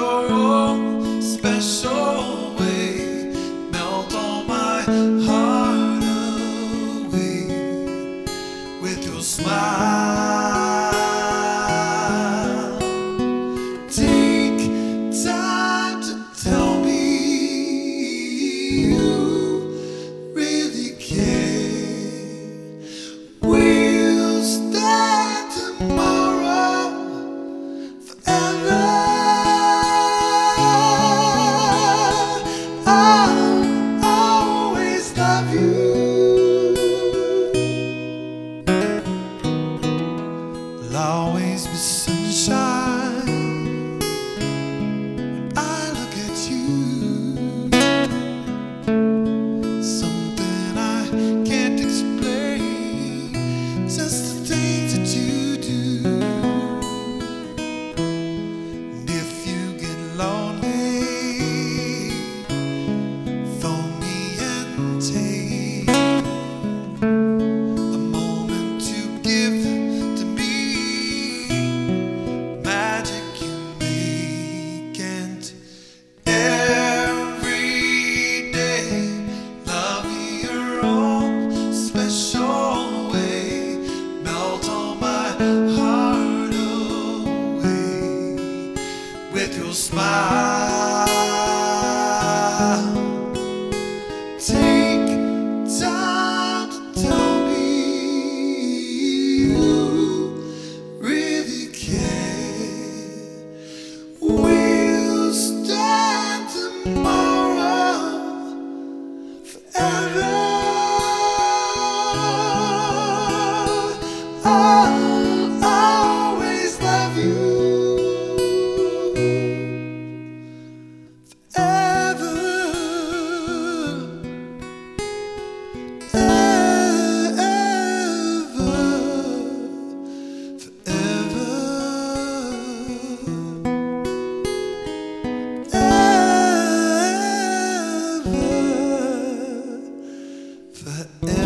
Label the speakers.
Speaker 1: your own special way, melt all my heart away with your smile. Take time to tell me you really care. We'll stand tomorrow forever. I'll always love you. There'll always be sunshine when I look at you. Something I can't explain, just the things that you do. And if you get lonely, phone me and take a moment to give to me. Magic you make, and every day love me your own special way, melt all my heart away with your smile. Take time to tell me you really care. We'll stand tomorrow forever. I'll always love you forever. Forever.